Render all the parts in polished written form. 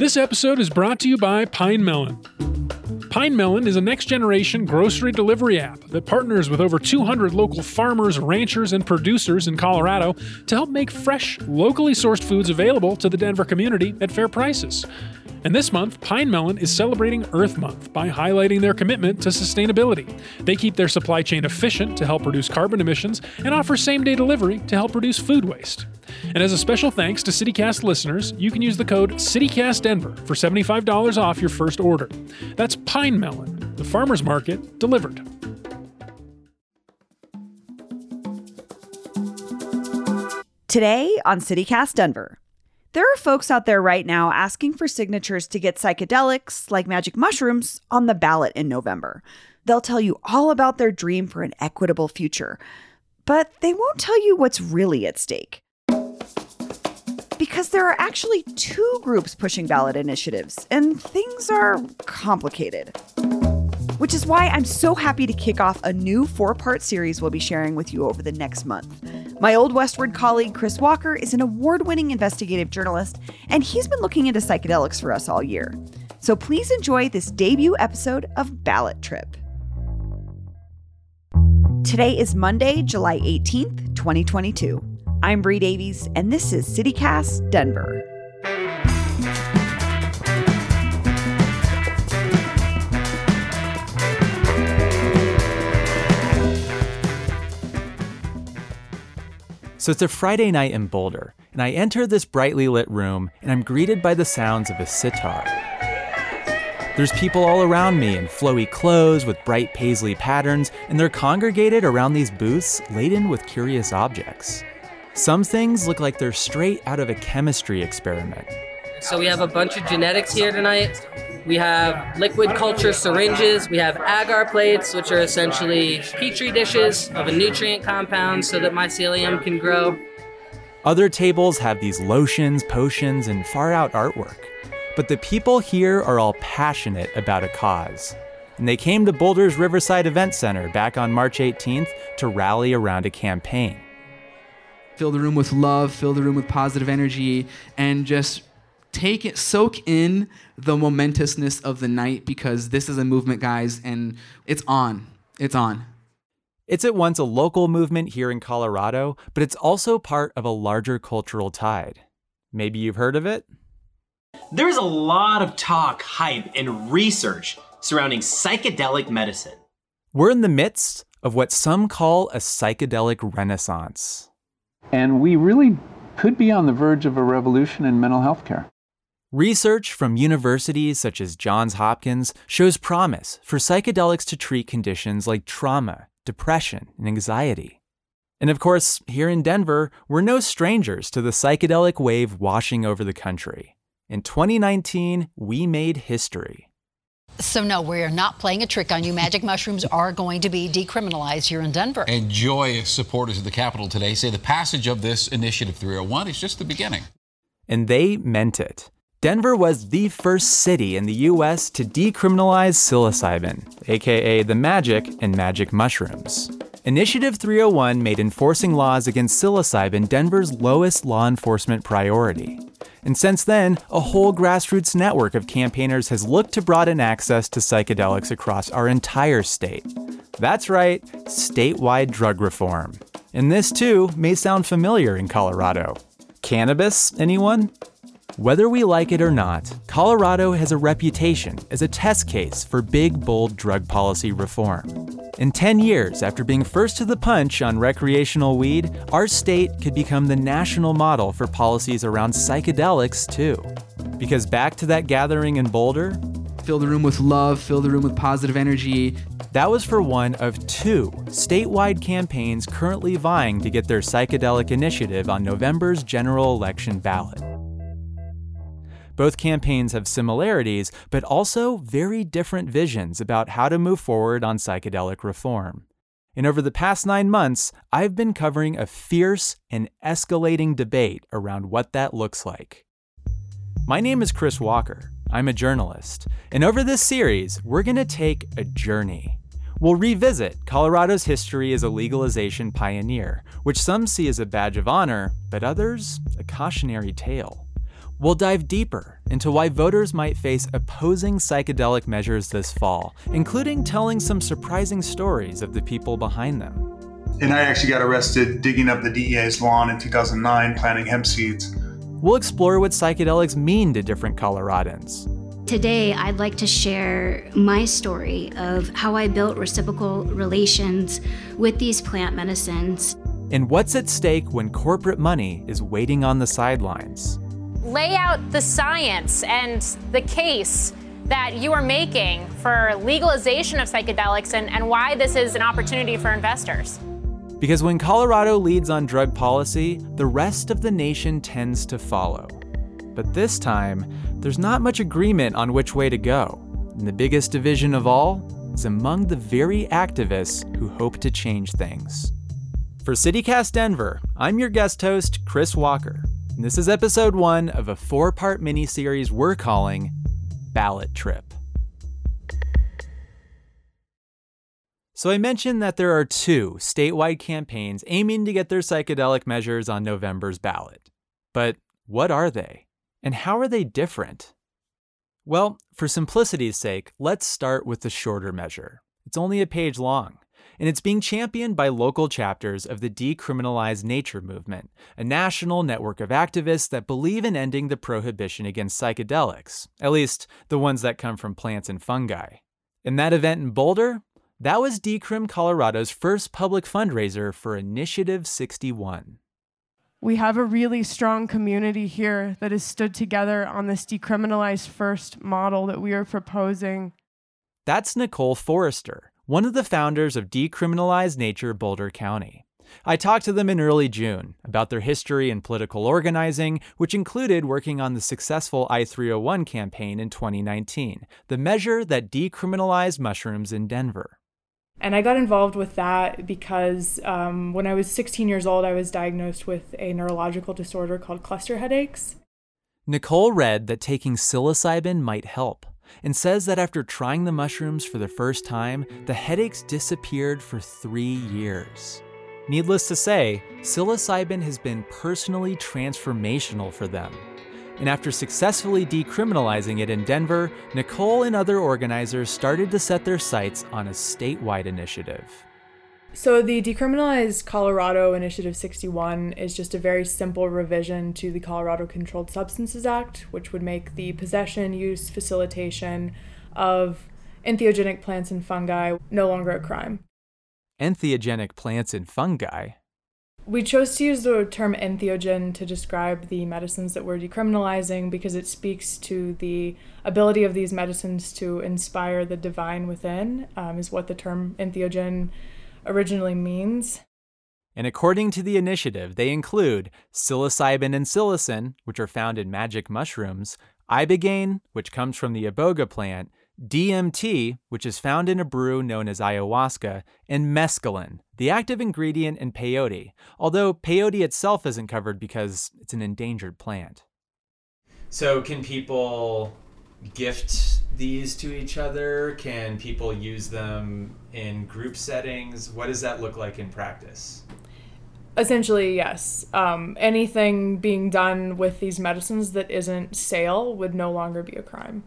This episode is brought to you by Pine Melon. Pine Melon is a next-generation grocery delivery app that partners with over 200 local farmers, ranchers, and producers in Colorado to help make fresh, locally sourced foods available to the Denver community at fair prices. And this month, Pine Melon is celebrating Earth Month by highlighting their commitment to sustainability. They keep their supply chain efficient to help reduce carbon emissions and offer same-day delivery to help reduce food waste. And as a special thanks to CityCast listeners, you can use the code CityCastDenver for $75 off your first order. That's Pine Melon, the farmer's market delivered. Today on CityCast Denver. There are folks out there right now asking for signatures to get psychedelics like magic mushrooms on the ballot in November. They'll tell you all about their dream for an equitable future, but they won't tell you what's really at stake. Because there are actually two groups pushing ballot initiatives, and things are complicated. Which is why I'm so happy to kick off a new 4-part series we'll be sharing with you over the next month. My Old Westward colleague, Chris Walker, is an award-winning investigative journalist, and he's been looking into psychedelics for us all year. So please enjoy this debut episode of Ballot Trip. Today is Monday, July 18th, 2022. I'm Bree Davies, and this is CityCast Denver. So it's a Friday night in Boulder, and I enter this brightly lit room, and I'm greeted by the sounds of a sitar. There's people all around me in flowy clothes with bright paisley patterns, and they're congregated around these booths laden with curious objects. Some things look like they're straight out of a chemistry experiment. So we have a bunch of genetics here tonight. We have liquid culture syringes. We have agar plates, which are essentially petri dishes of a nutrient compound so that mycelium can grow. Other tables have these lotions, potions, and far-out artwork. But the people here are all passionate about a cause. And they came to Boulder's Riverside Event Center back on March 18th to rally around a campaign. Fill the room with love, fill the room with positive energy, and just soak in the momentousness of the night, because this is a movement, guys, and it's on. It's on. It's at once a local movement here in Colorado, but it's also part of a larger cultural tide. Maybe you've heard of it? There's a lot of talk, hype, and research surrounding psychedelic medicine. We're in the midst of what some call a psychedelic renaissance. And we really could be on the verge of a revolution in mental health care. Research from universities such as Johns Hopkins shows promise for psychedelics to treat conditions like trauma, depression, and anxiety. And of course, here in Denver, we're no strangers to the psychedelic wave washing over the country. In 2019, we made history. So no, we are not playing a trick on you. Magic mushrooms are going to be decriminalized here in Denver. And joyous supporters of the Capitol today say the passage of this Initiative 301 is just the beginning. And they meant it. Denver was the first city in the U.S. to decriminalize psilocybin, aka the magic and magic mushrooms. Initiative 301 made enforcing laws against psilocybin Denver's lowest law enforcement priority. And since then, a whole grassroots network of campaigners has looked to broaden access to psychedelics across our entire state. That's right, statewide drug reform. And this too may sound familiar in Colorado. Cannabis, anyone? Whether we like it or not, Colorado has a reputation as a test case for big, bold drug policy reform. In 10 years after being first to the punch on recreational weed, our state could become the national model for policies around psychedelics too. Because back to that gathering in Boulder, Fill the room with love, fill the room with positive energy. that was for one of two statewide campaigns currently vying to get their psychedelic initiative on November's general election ballot. Both campaigns have similarities, but also very different visions about how to move forward on psychedelic reform. And over the past 9 months, I've been covering a fierce and escalating debate around what that looks like. My name is Chris Walker. I'm a journalist. And over this series, we're going to take a journey. We'll revisit Colorado's history as a legalization pioneer, which some see as a badge of honor, but others a cautionary tale. we'll dive deeper into why voters might face opposing psychedelic measures this fall, including telling some surprising stories of the people behind them. And I actually got arrested digging up the DEA's lawn in 2009 planting hemp seeds. We'll explore what psychedelics mean to different Coloradans. Today, I'd like to share my story of how I built reciprocal relations with these plant medicines. And what's at stake when corporate money is waiting on the sidelines. Lay out the science and the case that you are making for legalization of psychedelics and why this is an opportunity for investors. Because when Colorado leads on drug policy, the rest of the nation tends to follow. But this time, there's not much agreement on which way to go. And the biggest division of all is among the very activists who hope to change things. For CityCast Denver, I'm your guest host, Chris Walker. And this is episode 1 of a 4-part miniseries we're calling Ballot Trip. So I mentioned that there are 2 statewide campaigns aiming to get their psychedelic measures on November's ballot. But what are they? And how are they different? Well, for simplicity's sake, let's start with the shorter measure. It's only a page long, and it's being championed by local chapters of the Decriminalize Nature movement, a national network of activists that believe in ending the prohibition against psychedelics, at least the ones that come from plants and fungi. In that event in Boulder, that was Decrim Colorado's first public fundraiser for Initiative 61. We have a really strong community here that has stood together on this decriminalize first model that we are proposing. That's Nicole Forrester, one of the founders of Decriminalize Nature Boulder County. I talked to them in early June about their history in political organizing, which included working on the successful I-301 campaign in 2019, the measure that decriminalized mushrooms in Denver. And I got involved with that because when I was 16 years old, I was diagnosed with a neurological disorder called cluster headaches. Nicole read that taking psilocybin might help and says that after trying the mushrooms for the first time, the headaches disappeared for 3 years. Needless to say, psilocybin has been personally transformational for them. And after successfully decriminalizing it in Denver, Nicole and other organizers started to set their sights on a statewide initiative. So the Decriminalize Colorado Initiative 61 is just a very simple revision to the Colorado Controlled Substances Act, which would make the possession, use, facilitation of entheogenic plants and fungi no longer a crime. Entheogenic plants and fungi? We chose to use the term entheogen to describe the medicines that we're decriminalizing because it speaks to the ability of these medicines to inspire the divine within, is what the term entheogen originally means. And according to the initiative, they include psilocybin and psilocin, which are found in magic mushrooms, ibogaine, which comes from the iboga plant, DMT, which is found in a brew known as ayahuasca, and mescaline, the active ingredient in peyote, although peyote itself isn't covered because it's an endangered plant. So can people gift these to each other? Can people use them in group settings? What does that look like in practice? Essentially, yes. Anything being done with these medicines that isn't sale would no longer be a crime.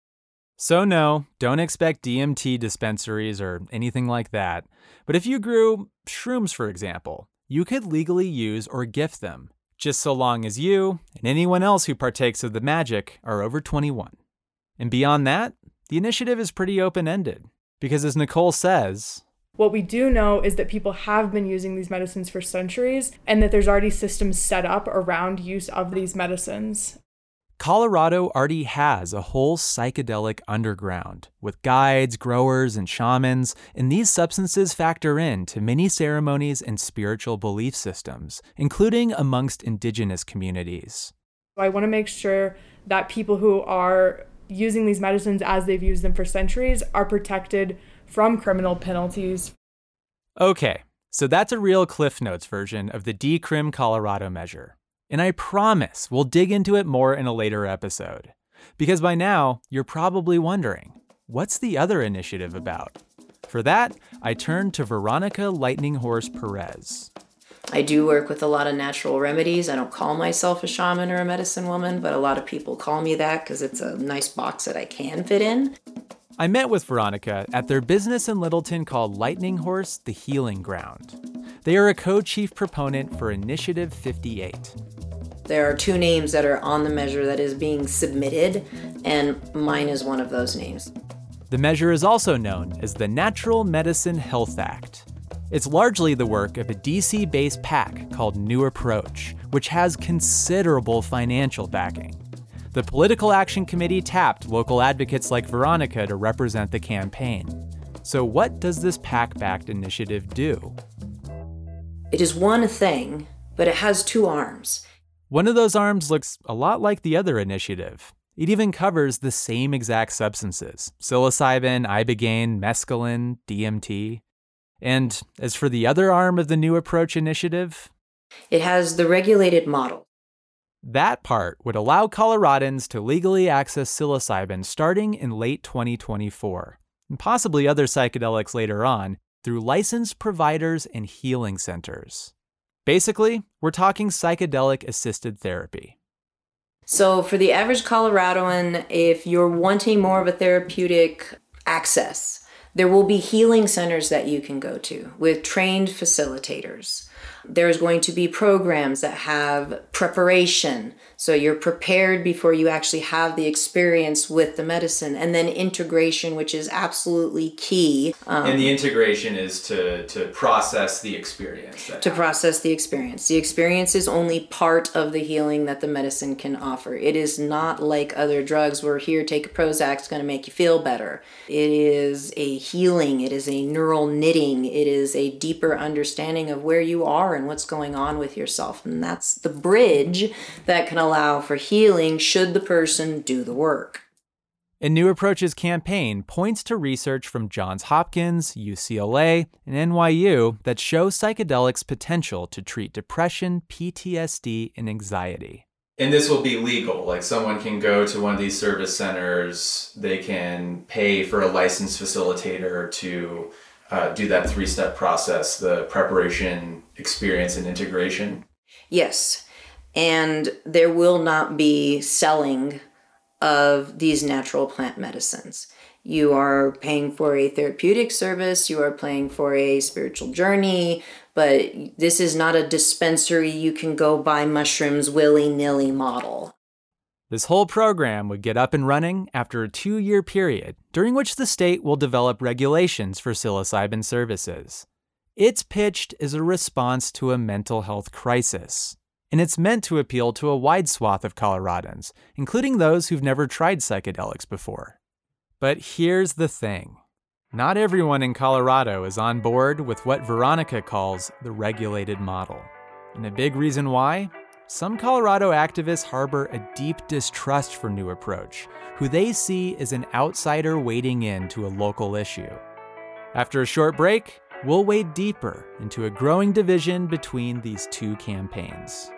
So no, don't expect DMT dispensaries or anything like that. But if you grew shrooms, for example, you could legally use or gift them, just so long as you and anyone else who partakes of the magic are over 21. And beyond that, the initiative is pretty open-ended, because as Nicole says, what we do know is that people have been using these medicines for centuries and that there's already systems set up around use of these medicines. Colorado already has a whole psychedelic underground with guides, growers, and shamans, and these substances factor into many ceremonies and spiritual belief systems, including amongst indigenous communities. I want to make sure that people who are using these medicines as they've used them for centuries are protected from criminal penalties. Okay, so that's a real Cliff Notes version of the Decrim Colorado measure. And I promise we'll dig into it more in a later episode. Because by now, you're probably wondering, what's the other initiative about? For that, I turned to Veronica Lightning Horse Perez. I do work with a lot of natural remedies. I don't call myself a shaman or a medicine woman, but a lot of people call me that because it's a nice box that I can fit in. I met with Veronica at their business in Littleton called Lightning Horse, the Healing Ground. They are a co-chief proponent for Initiative 58. There are 2 names that are on the measure that is being submitted, and mine is one of those names. The measure is also known as the Natural Medicine Health Act. It's largely the work of a DC-based PAC called New Approach, which has considerable financial backing. The Political Action Committee tapped local advocates like Veronica to represent the campaign. So what does this PAC-backed initiative do? It is one thing, but it has 2 arms. One of those arms looks a lot like the other initiative. It even covers the same exact substances: psilocybin, ibogaine, mescaline, DMT. And as for the other arm of the New Approach initiative, it has the regulated model. That part would allow Coloradans to legally access psilocybin starting in late 2024, and possibly other psychedelics later on, through licensed providers and healing centers. Basically, we're talking psychedelic-assisted therapy. So for the average Coloradoan, if you're wanting more of a therapeutic access, there will be healing centers that you can go to with trained facilitators. There's going to be programs that have preparation, so you're prepared before you actually have the experience with the medicine, and then integration, which is absolutely key. And the integration is to process the experience. Process the experience. The experience is only part of the healing that the medicine can offer. It is not like other drugs where here, take a Prozac, it's going to make you feel better. It is a healing. It is a neural knitting. It is a deeper understanding of where you are and what's going on with yourself. And that's the bridge that can allow for healing should the person do the work. And New Approach's campaign points to research from Johns Hopkins, UCLA, and NYU that shows psychedelics' potential to treat depression, PTSD, and anxiety. And this will be legal. Like, someone can go to one of these service centers, they can pay for a licensed facilitator to do that 3-step process, the preparation, experience, and integration. Yes, and there will not be selling of these natural plant medicines. You are paying for a therapeutic service, you are paying for a spiritual journey, but this is not a dispensary you can go buy mushrooms willy-nilly model. This whole program would get up and running after a 2-year period, during which the state will develop regulations for psilocybin services. It's pitched as a response to a mental health crisis, and it's meant to appeal to a wide swath of Coloradans, including those who've never tried psychedelics before. But here's the thing. Not everyone in Colorado is on board with what Veronica calls the regulated model. And a big reason why? Some Colorado activists harbor a deep distrust for New Approach, who they see as an outsider wading into a local issue. After a short break, we'll wade deeper into a growing division between these 2 campaigns.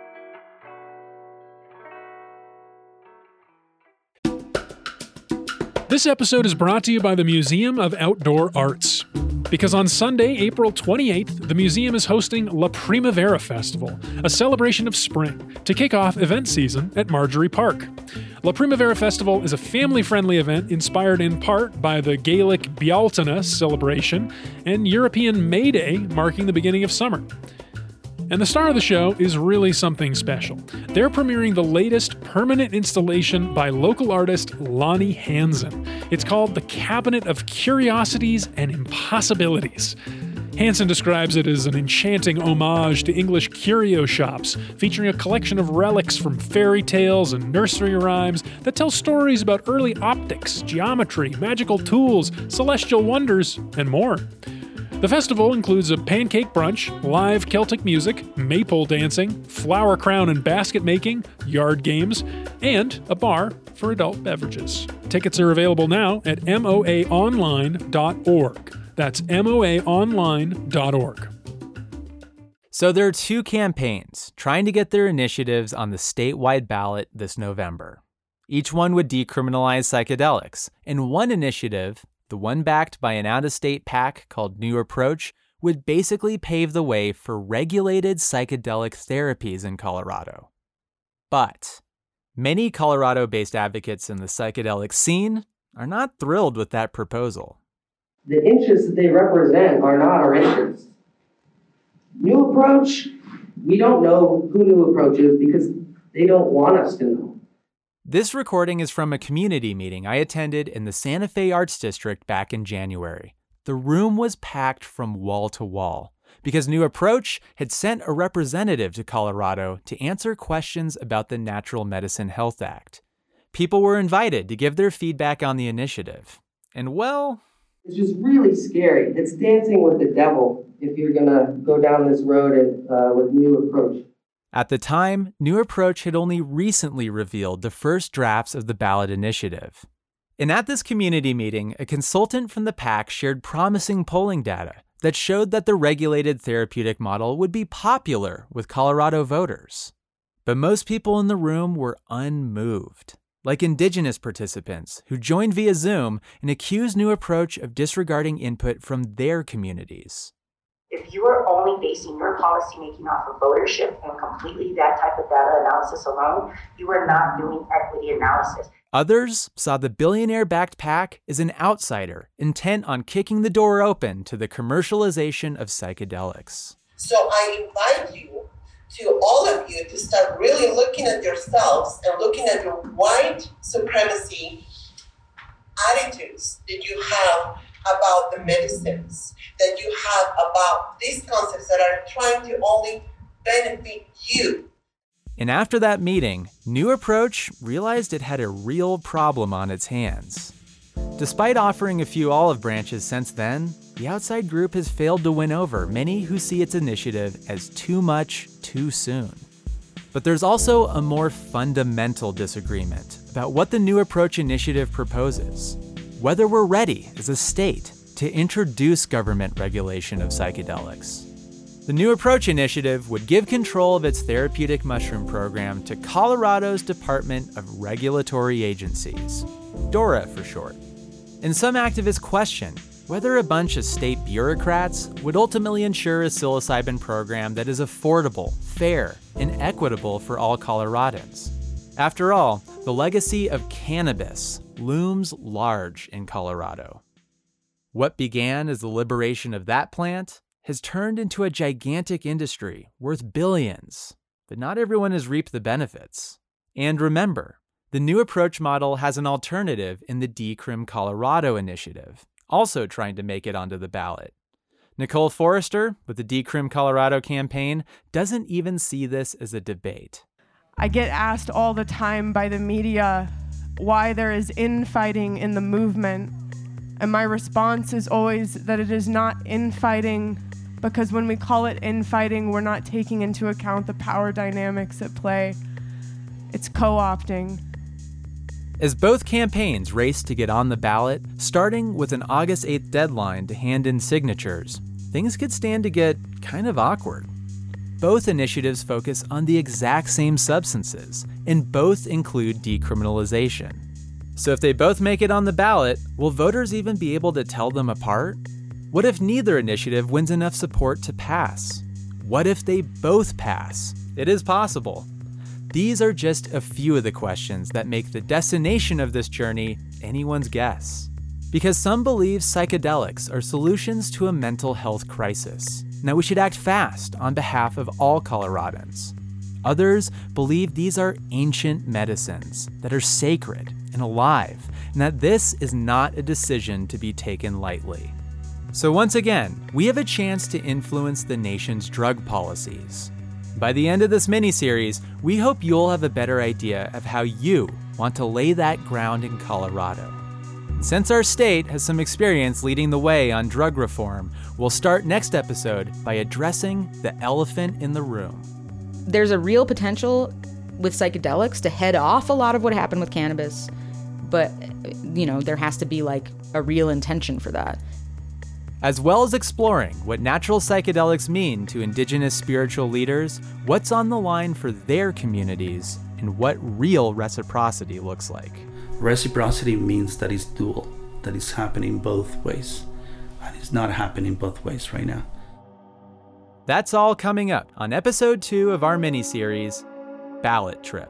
This episode is brought to you by the Museum of Outdoor Arts. Because on Sunday, April 28th, the museum is hosting La Primavera Festival, a celebration of spring, to kick off event season at Marjorie Park. La Primavera Festival is a family-friendly event inspired in part by the Gaelic Bealtaine celebration and European May Day marking the beginning of summer. And the star of the show is really something special. They're premiering the latest permanent installation by local artist Lonnie Hansen. It's called The Cabinet of Curiosities and Impossibilities. Hansen describes it as an enchanting homage to English curio shops, featuring a collection of relics from fairy tales and nursery rhymes that tell stories about early optics, geometry, magical tools, celestial wonders, and more. The festival includes a pancake brunch, live Celtic music, maypole dancing, flower crown and basket making, yard games, and a bar for adult beverages. Tickets are available now at moaonline.org. That's moaonline.org. So there are 2 campaigns trying to get their initiatives on the statewide ballot this November. Each one would decriminalize psychedelics, and one initiative, the one backed by an out-of-state PAC called New Approach, would basically pave the way for regulated psychedelic therapies in Colorado. But many Colorado-based advocates in the psychedelic scene are not thrilled with that proposal. The interests that they represent are not our interests. New Approach, we don't know who New Approach is because they don't want us to know. This recording is from a community meeting I attended in the Santa Fe Arts District back in January. The room was packed from wall to wall because New Approach had sent a representative to Colorado to answer questions about the Natural Medicine Health Act. People were invited to give their feedback on the initiative. And well, it's just really scary. It's dancing with the devil if you're going to go down this road with New Approach. At the time, New Approach had only recently revealed the first drafts of the ballot initiative. And at this community meeting, a consultant from the PAC shared promising polling data that showed that the regulated therapeutic model would be popular with Colorado voters. But most people in the room were unmoved, like Indigenous participants who joined via Zoom and accused New Approach of disregarding input from their communities. If you are only basing your policymaking off of votership and completely that type of data analysis alone, you are not doing equity analysis. Others saw the billionaire-backed PAC as an outsider intent on kicking the door open to the commercialization of psychedelics. So I invite you, to all of you, to start really looking at yourselves and looking at your white supremacy attitudes that you have about the medicines, that you have about these concepts that are trying to only benefit you. And after that meeting, New Approach realized it had a real problem on its hands. Despite offering a few olive branches since then, the outside group has failed to win over many who see its initiative as too much, too soon. But there's also a more fundamental disagreement about what the New Approach initiative proposes. Whether we're ready as a state to introduce government regulation of psychedelics. The New Approach initiative would give control of its therapeutic mushroom program to Colorado's Department of Regulatory Agencies, DORA for short. And some activists question whether a bunch of state bureaucrats would ultimately ensure a psilocybin program that is affordable, fair, and equitable for all Coloradans. After all, the legacy of cannabis looms large in Colorado. What began as the liberation of that plant has turned into a gigantic industry worth billions, but not everyone has reaped the benefits. And remember, the New Approach model has an alternative in the Decrim Colorado initiative, also trying to make it onto the ballot. Nicole Forrester, with the Decrim Colorado campaign, doesn't even see this as a debate. I get asked all the time by the media why there is infighting in the movement. And my response is always that it is not infighting, because when we call it infighting, we're not taking into account the power dynamics at play. It's co-opting. As both campaigns race to get on the ballot, starting with an August 8th deadline to hand in signatures, things could stand to get kind of awkward. Both initiatives focus on the exact same substances, and both include decriminalization. So if they both make it on the ballot, will voters even be able to tell them apart? What if neither initiative wins enough support to pass? What if they both pass? It is possible. These are just a few of the questions that make the destination of this journey anyone's guess. Because some believe psychedelics are solutions to a mental health crisis, and that we should act fast on behalf of all Coloradans. Others believe these are ancient medicines that are sacred and alive, and that this is not a decision to be taken lightly. So once again, we have a chance to influence the nation's drug policies. By the end of this mini-series, we hope you'll have a better idea of how you want to lay that ground in Colorado. Since our state has some experience leading the way on drug reform, we'll start next episode by addressing the elephant in the room. There's a real potential with psychedelics to head off a lot of what happened with cannabis, but, there has to be a real intention for that. As well as exploring what natural psychedelics mean to Indigenous spiritual leaders, what's on the line for their communities, and what real reciprocity looks like. Reciprocity means that it's dual, that it's happening both ways, and it's not happening both ways right now. That's all coming up on episode 2 of our miniseries, Ballot Trip.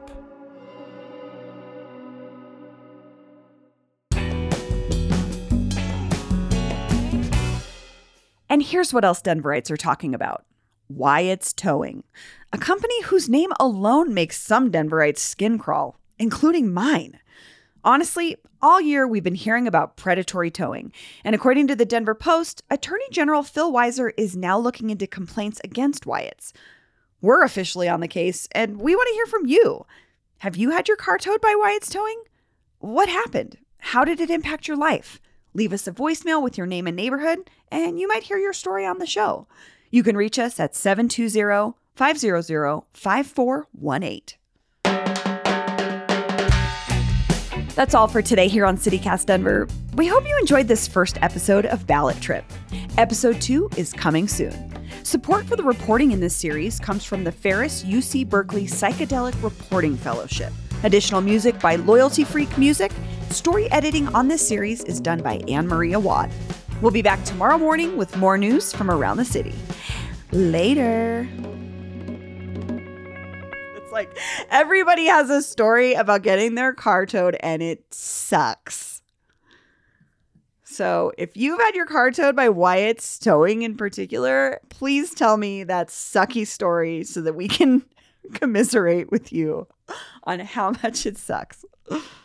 And here's what else Denverites are talking about. Wyatt's Towing, a company whose name alone makes some Denverites' skin crawl, including mine. Honestly, all year we've been hearing about predatory towing, and according to the Denver Post, Attorney General Phil Weiser is now looking into complaints against Wyatt's. We're officially on the case, and we want to hear from you. Have you had your car towed by Wyatt's Towing? What happened? How did it impact your life? Leave us a voicemail with your name and neighborhood, and you might hear your story on the show. You can reach us at 720-500-5418. That's all for today here on CityCast Denver. We hope you enjoyed this first episode of Ballot Trip. Episode 2 is coming soon. Support for the reporting in this series comes from the Ferris UC Berkeley Psychedelic Reporting Fellowship. Additional music by Loyalty Freak Music. Story editing on this series is done by Anne-Maria Watt. We'll be back tomorrow morning with more news from around the city. Later. It's like everybody has a story about getting their car towed and it sucks. So if you've had your car towed by Wyatt's Towing in particular, please tell me that sucky story so that we can commiserate with you on how much it sucks.